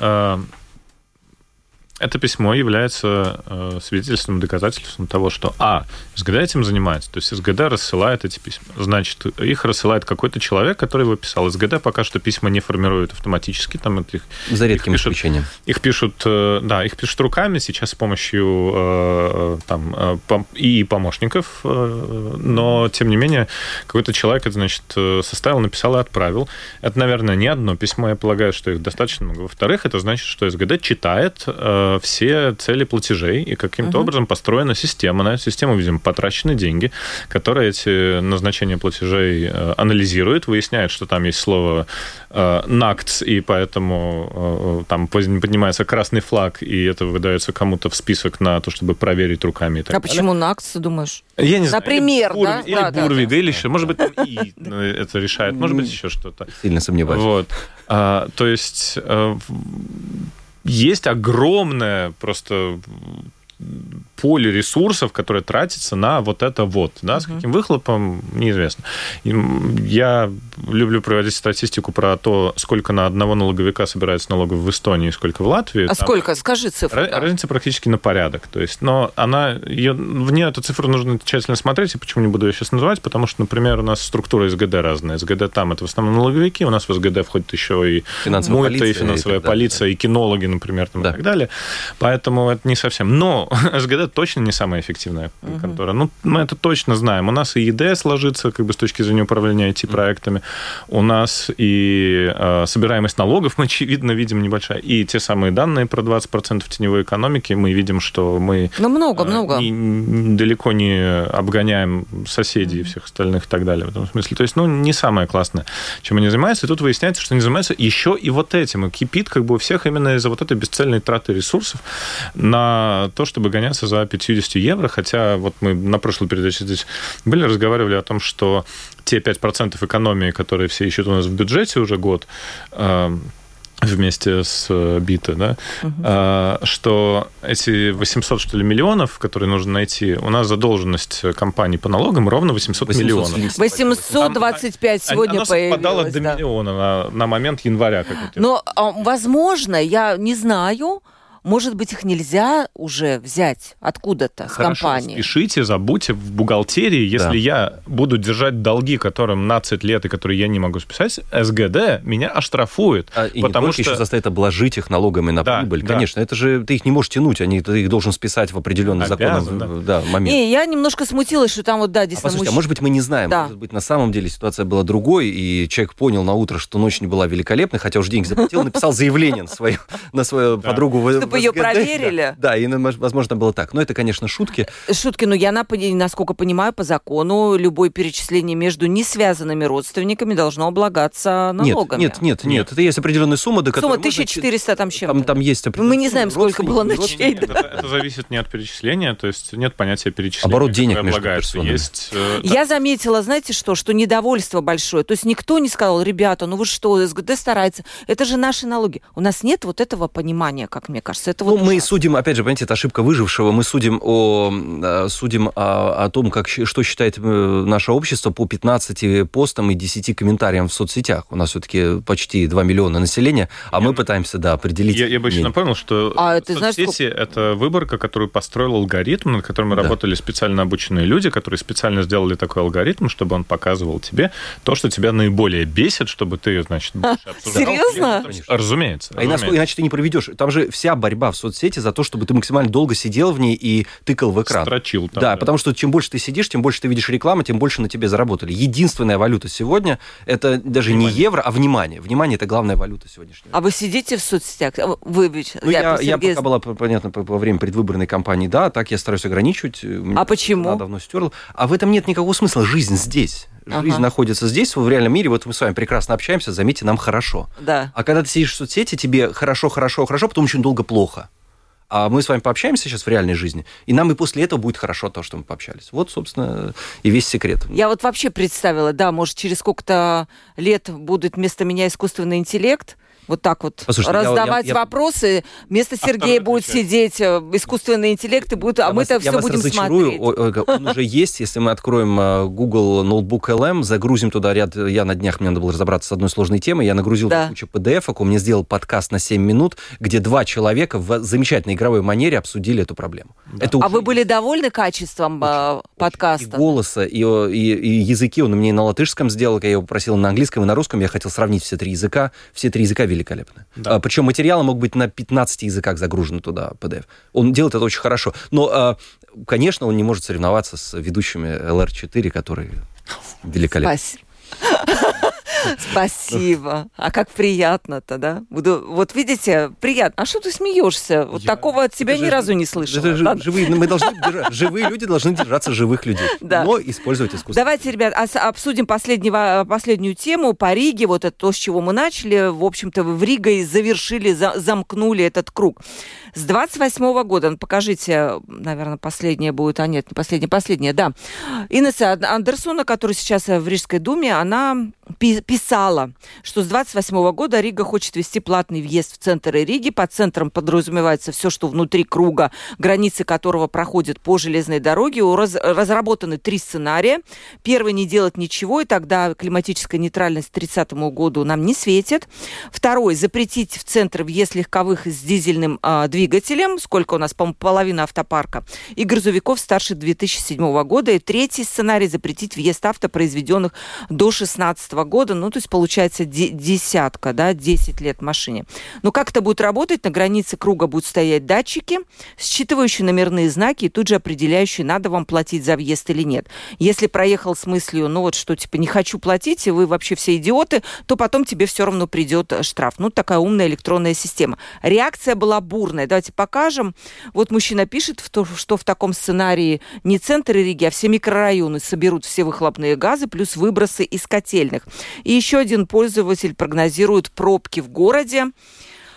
это письмо является свидетельством, доказательством того, что СГД этим занимается. То есть СГД рассылает эти письма. Значит, их рассылает какой-то человек, который его писал. СГД пока что письма не формирует автоматически. Там их, за редким исключением. Их пишут руками, сейчас с помощью и помощников. Но, тем не менее, какой-то человек, это, значит, составил, написал и отправил. Это, наверное, не одно письмо. Я полагаю, что их достаточно много. Во-вторых, это значит, что СГД читает все цели платежей, и каким-то образом построена система. На эту систему, видимо, потрачены деньги, которые эти назначения платежей анализирует, выясняет, что там есть слово «накц», и поэтому там поднимается красный флаг, и это выдается кому-то в список на то, чтобы проверить руками и так далее. Почему «накц», думаешь? Я не знаю. Например, да? Или Бурвига, или еще. Может быть, там и это решает, может быть, еще что-то. Сильно сомневаюсь. Вот. То есть есть огромное просто поле ресурсов, которое тратится на вот это вот. Да, с каким выхлопом, неизвестно. Я люблю проводить статистику про то, сколько на одного налоговика собирается налогов в Эстонии, сколько в Латвии. А сколько? Скажи цифру. Разница практически на порядок. То есть, но в нее эту цифру нужно тщательно смотреть, и почему не буду ее сейчас называть, потому что, например, у нас структура СГД разная. СГД там это в основном налоговики, у нас в СГД входит еще и МУИТа, и финансовая полиция, и кинологи, например, там, и так далее. Поэтому это не совсем. Но СГД точно не самая эффективная контора. Ну, мы это точно знаем. У нас и ЕДС ложится как бы с точки зрения управления IT-проектами. У нас и собираемость налогов мы, очевидно, видим небольшая. И те самые данные про 20% теневой экономики, мы видим, что мы много. Далеко не обгоняем соседей и всех остальных и так далее в этом смысле. То есть, не самое классное, чем они занимаются. И тут выясняется, что они занимаются еще и вот этим. И кипит как бы у всех именно из-за вот этой бесцельной траты ресурсов на то, чтобы гоняться за 50 евро, хотя вот мы на прошлой передаче здесь разговаривали о том, что те 5% экономии, которые все ищут у нас в бюджете уже год, вместе с Бита, да, что эти 800, что ли, миллионов, которые нужно найти, у нас задолженность компании по налогам ровно 800 миллионов. 825 сегодня появилось. Оно совпадало до миллиона на момент января. Но, возможно, я не знаю, может быть, их нельзя уже взять откуда-то с компании. Спешите, забудьте в бухгалтерии. Если я буду держать долги, которым 15 лет и которые я не могу списать, СГД меня оштрафует. И потому что еще заставит обложить их налогами на прибыль. Конечно, это же ты их не можешь тянуть, ты их должен списать в определенный законом момент. Не, я немножко смутилась, что там действительно... Послушайте, может быть, мы не знаем. Может быть, на самом деле ситуация была другой, и человек понял на утро, что ночь не была великолепной, хотя уже деньги заплатил, написал заявление на свою подругу в ее проверили. Да, и, возможно, было так. Но это, конечно, шутки. Шутки, но я, насколько понимаю, по закону любое перечисление между несвязанными родственниками должно облагаться налогами. Нет. Это есть определенная сумма, до которой... Сумма 1400 там чем-то. Там есть определенная... Мы не знаем, сколько было ночей. Это зависит не от перечисления, то есть нет понятия перечисления. Оборот денег между персонами. Я заметила, знаете что недовольство большое. То есть никто не сказал, ребята, вы что, СГД старается. Это же наши налоги. У нас нет вот этого понимания, как мне кажется. Это мы судим, опять же, понимаете, это ошибка выжившего. Мы судим о том, что считает наше общество по 15 постам и 10 комментариям в соцсетях. У нас все-таки почти 2 миллиона населения, мы пытаемся, определить... Я бы еще напомнил, что соцсети — это выборка, которую построил алгоритм, над которым работали специально обученные люди, которые специально сделали такой алгоритм, чтобы он показывал тебе то, что тебя наиболее бесит, чтобы ты, больше обсуждал. Серьезно? Разумеется. Иначе ты не проведешь. Там же вся борьба в соцсети за то, чтобы ты максимально долго сидел в ней и тыкал в экран. Строчил там. Да, потому что чем больше ты сидишь, тем больше ты видишь рекламу, тем больше на тебе заработали. Единственная валюта сегодня – это даже не евро, а внимание. Внимание – это главная валюта сегодняшняя. А вы сидите в соцсетях? Вы ведь... Я пока была, понятно, во время предвыборной кампании, так я стараюсь ограничивать. А почему? Я давно стерл. А в этом нет никакого смысла. Жизнь здесь. Жизнь находится здесь, в реальном мире. Вот мы с вами прекрасно общаемся, заметьте, нам хорошо. Да. А когда ты сидишь в соцсети, тебе хорошо, потом очень долго плохо. А мы с вами пообщаемся сейчас в реальной жизни, и нам и после этого будет хорошо то, что мы пообщались. Вот, собственно, и весь секрет. Я вообще представила, может, через сколько-то лет будет вместо меня искусственный интеллект, вот так вот раздавать вопросы. Вместо Сергея будет сидеть искусственный интеллект, и будет, мы-то все будем смотреть. Он уже есть. Если мы откроем Google Notebook LM, загрузим туда ряд... Я на днях, мне надо было разобраться с одной сложной темой, я нагрузил кучу PDF-ок, он мне сделал подкаст на 7 минут, где 2 человека в замечательной игровой манере обсудили эту проблему. Да. Вы были довольны качеством подкаста? И голоса, и языки. Он мне на латышском сделал, я его просил на английском и на русском. Я хотел сравнить все 3 языка. Все 3 языка великолепно. Да. Причем материалы могут быть на 15 языках загружены туда, PDF. Он делает это очень хорошо. Но, конечно, он не может соревноваться с ведущими LR4, которые великолепны. Спасибо. А как приятно-то, да? Вот видите, приятно. А что ты смеешься? Такого от тебя ни разу не слышала. Живые люди должны держаться живых людей. Но использовать искусство. Давайте, ребят, обсудим последнюю тему по Риге. Вот это то, с чего мы начали. В общем-то, в Риге завершили, замкнули этот круг. С 28-го года, покажите, наверное, последняя будет, не последняя, да. Инесса Андерсона, которая сейчас в Рижской думе, она писала, что с 28 года Рига хочет ввести платный въезд в центр Риги. Под центром подразумевается все, что внутри круга, границы которого проходят по железной дороге. Разработаны 3 сценария. Первый – не делать ничего, и тогда климатическая нейтральность к 30 году нам не светит. Второй – запретить в центр въезд легковых с дизельным двигателем, сколько у нас, по-моему, половина автопарка, и грузовиков старше 2007 года. И третий сценарий – запретить въезд авто, произведенных до 2016 года, то есть получается 10 лет машине. Но как это будет работать? На границе круга будут стоять датчики, считывающие номерные знаки и тут же определяющие, надо вам платить за въезд или нет. Если проехал с мыслью, не хочу платить, и вы вообще все идиоты, то потом тебе все равно придет штраф. Такая умная электронная система. Реакция была бурная. Давайте покажем. Вот мужчина пишет, что в таком сценарии не центр Риги, а все микрорайоны соберут все выхлопные газы плюс выбросы из котельных. И еще один пользователь прогнозирует пробки в городе.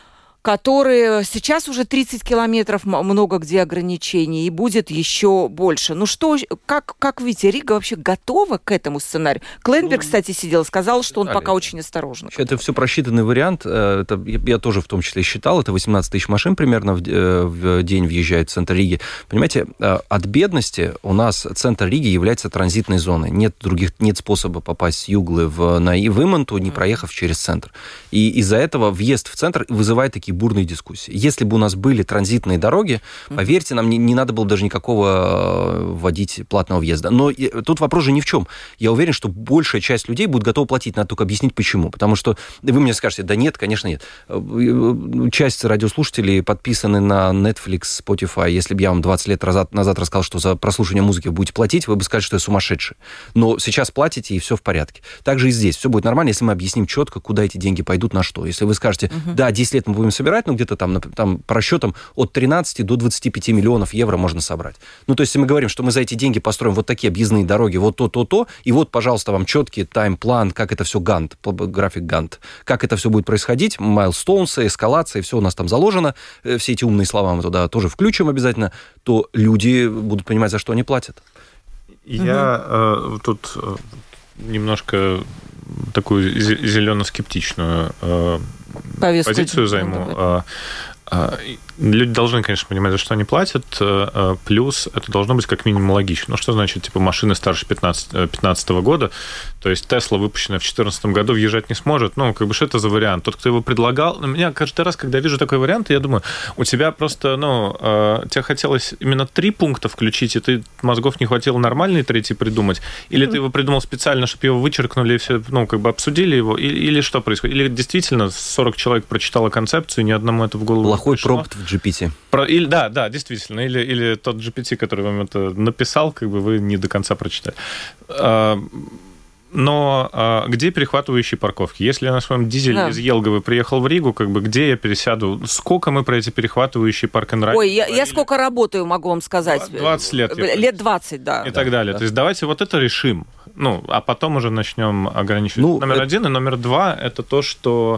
которые сейчас уже 30 километров, много где ограничений, и будет еще больше. Ну что, как видите, Рига вообще готова к этому сценарию? Кленберг, кстати, сидел, сказал, что он пока очень осторожен. Это все просчитанный вариант. Это, я тоже в том числе считал. Это 18 тысяч машин примерно в день въезжает в центр Риги. Понимаете, от бедности у нас центр Риги является транзитной зоной. Нет способа попасть с Юглы в Иманту, не проехав через центр. И из-за этого въезд в центр вызывает такие бурные дискуссии. Если бы у нас были транзитные дороги, поверьте, нам не надо было даже никакого вводить платного въезда. Но тут вопрос же ни в чем. Я уверен, что большая часть людей будет готова платить. Надо только объяснить, почему. Потому что вы мне скажете, да нет, конечно, нет. Часть радиослушателей подписаны на Netflix, Spotify. Если бы я вам 20 лет назад рассказал, что за прослушивание музыки вы будете платить, вы бы сказали, что я сумасшедший. Но сейчас платите, и все в порядке. Также и здесь. Все будет нормально, если мы объясним четко, куда эти деньги пойдут, на что. Если вы скажете, да, 10 лет мы будем собирать, ну, где-то там по расчетам от 13 до 25 миллионов евро можно собрать. Ну, то есть, если мы говорим, что мы за эти деньги построим вот такие объездные дороги, вот то, и вот, пожалуйста, вам четкий тайм-план, как это все Гант, график Гант, как это все будет происходить, майлстоунсы, эскалация, все у нас там заложено, все эти умные слова мы туда тоже включим обязательно, то люди будут понимать, за что они платят. Я тут немножко такую зелено-скептичную позицию займу. Люди должны, конечно, понимать, за что они платят, плюс это должно быть как минимум логично. Ну, что значит, типа, машины старше 15 года, то есть Тесла, выпущенная в 2014 году, въезжать не сможет. Ну, как бы, что это за вариант? Тот, кто его предлагал... Меня каждый раз, когда я вижу такой вариант, я думаю, у тебя просто, тебе хотелось именно 3 пункта включить, и ты мозгов не хватило нормальный третий придумать, или ты его придумал специально, чтобы его вычеркнули, и все, обсудили его, или что происходит? Или действительно 40 человек прочитало концепцию, ни одному это в голову плохой промпт в GPT. Да, действительно. Или тот GPT, который вам это написал, как бы вы не до конца прочитали. Но где перехватывающие парковки? Если я на своем дизеле из Елговы приехал в Ригу, как бы где я пересяду? Сколько мы про эти перехватывающие парк-н-райд? Ой, я сколько работаю, могу вам сказать. 20 лет. Лет 20, да. И так далее. Да. То есть давайте вот это решим. А потом уже начнем ограничивать. Номер 1 и номер 2 это то, что...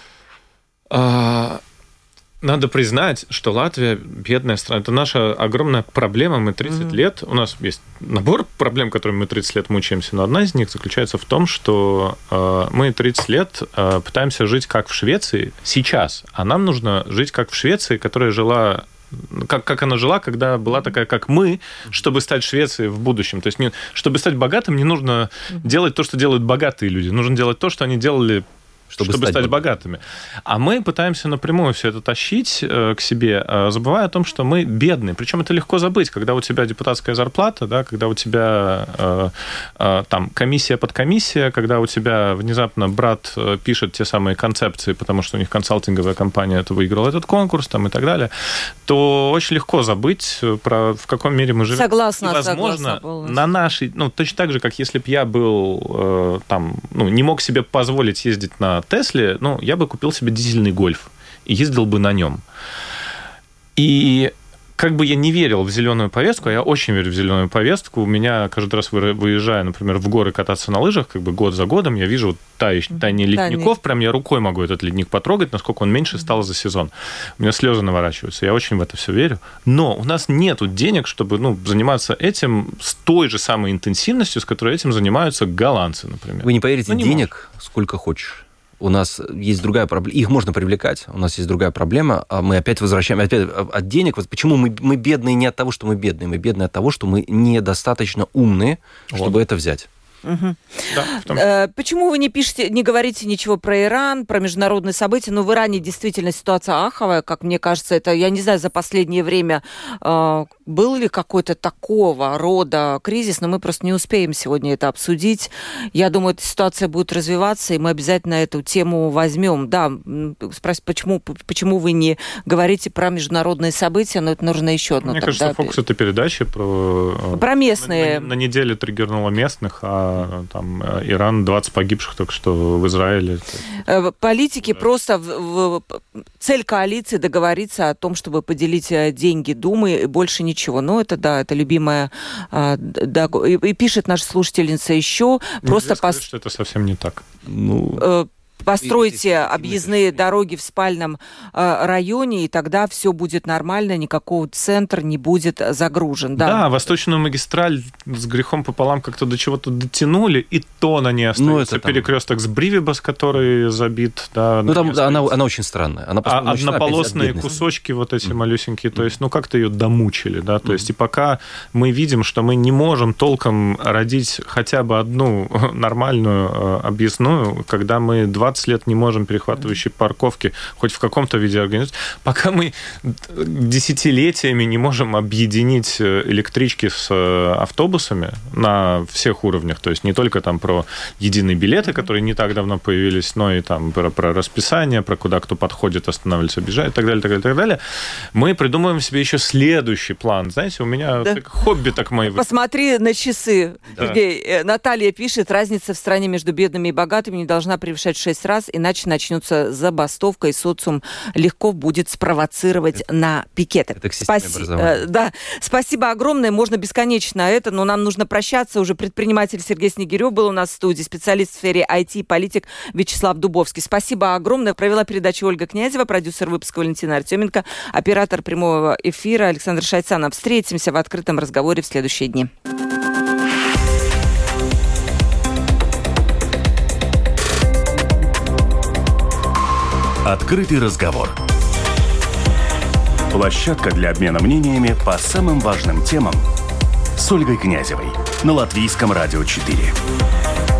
Надо признать, что Латвия бедная страна. Это наша огромная проблема. Мы 30 лет... У нас есть набор проблем, которыми мы 30 лет мучаемся, но одна из них заключается в том, что мы 30 лет пытаемся жить как в Швеции сейчас, а нам нужно жить как в Швеции, которая жила... Как она жила, когда была такая, как мы, чтобы стать Швецией в будущем. То есть, чтобы стать богатым, не нужно делать то, что делают богатые люди. Нужно делать то, что они делали... Чтобы стать богатыми. А мы пытаемся напрямую все это тащить к себе, забывая о том, что мы бедные. Причем это легко забыть, когда у тебя депутатская зарплата, да, когда у тебя там комиссия под комиссия, когда у тебя внезапно брат пишет те самые концепции, потому что у них консалтинговая компания это выиграла этот конкурс там, и так далее, то очень легко забыть, в каком мире мы живем. Согласна. И, возможно, на нашей... точно так же, как если бы я был не мог себе позволить ездить на Тесле, я бы купил себе дизельный Гольф и ездил бы на нем. И как бы я не верил в зеленую повестку, а я очень верю в зеленую повестку. У меня каждый раз, выезжая, например, в горы кататься на лыжах, как бы год за годом, я вижу таяние ледников, прям я рукой могу этот ледник потрогать, насколько он меньше стал за сезон. У меня слезы наворачиваются, я очень в это все верю. Но у нас нету денег, чтобы заниматься этим с той же самой интенсивностью, с которой этим занимаются голландцы, например. Вы не поверите, денег сколько хочешь. У нас есть другая проблема. Их можно привлекать. У нас есть другая проблема. А мы опять возвращаемся от денег. Вот почему мы бедные не от того, что мы бедные. Мы бедные от того, что мы недостаточно умные, чтобы это взять. Угу. Да, почему вы не говорите ничего про Иран, про международные события? В Иране действительно ситуация аховая, как мне кажется. Это, я не знаю, за последнее время был ли какой-то такого рода кризис, но мы просто не успеем сегодня это обсудить. Я думаю, эта ситуация будет развиваться, и мы обязательно эту тему возьмем. Да, спросить, почему вы не говорите про международные события, но это нужно еще одно. Мне кажется, фокус этой передачи про местные. На неделе триггернуло местных, а там Иран, 20 погибших только что в Израиле. Политики просто... Цель коалиции договориться о том, чтобы поделить деньги Думы, и больше ничего. Но это, да, это любимая... И пишет наша слушательница еще... Нельзя сказать, что это совсем не так. Постройте объездные дороги в спальном районе, и тогда все будет нормально, никакого центра не будет загружен. Да, Восточную магистраль с грехом пополам как-то до чего-то дотянули, и то на ней остается перекресток с Бривибас, который забит. Да, там она очень странная. Она однополосные кусочки вот эти малюсенькие, то есть, как-то ее домучили, да, то есть, и пока мы видим, что мы не можем толком родить хотя бы одну нормальную объездную, когда мы 20 лет не можем перехватывающие парковки хоть в каком-то виде организовать, пока мы десятилетиями не можем объединить электрички с автобусами на всех уровнях, то есть не только там про единые билеты, которые не так давно появились, но и там про расписание, про куда кто подходит, останавливается, объезжает и так далее, так далее, так далее. Мы придумываем себе еще следующий план. Знаете, у меня хобби так мои. Посмотри на часы, Сергей. Наталья пишет, разница в стране между бедными и богатыми не должна превышать 6 раз, иначе начнется забастовка, и социум легко будет спровоцировать на пикеты. Это к системе образования. Спасибо огромное. Можно бесконечно но нам нужно прощаться. Уже предприниматель Сергей Снегирев был у нас в студии, специалист в сфере IT и политик Вячеслав Дубовский. Спасибо огромное. Провела передачу Ольга Князева, продюсер выпуска Валентина Артеменко, оператор прямого эфира Александр Шайцанов. Встретимся в открытом разговоре в следующие дни. Открытый разговор. Площадка для обмена мнениями по самым важным темам с Ольгой Князевой на Латвийском радио 4.